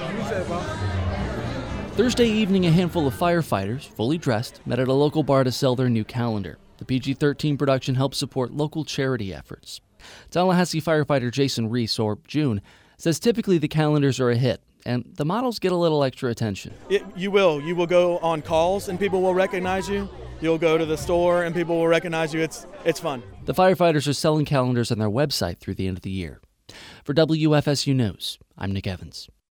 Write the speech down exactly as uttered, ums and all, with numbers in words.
Thursday evening, a handful of firefighters, fully dressed, met at a local bar to sell their new calendar. The P G thirteen production helps support local charity efforts. Tallahassee firefighter Jason Reese, or June, says typically the calendars are a hit, and the models get a little extra attention. It, you will. You will go on calls and people will recognize you. You'll go to the store and people will recognize you. It's it's fun. The firefighters are selling calendars on their website through the end of the year. For W F S U News, I'm Nick Evans.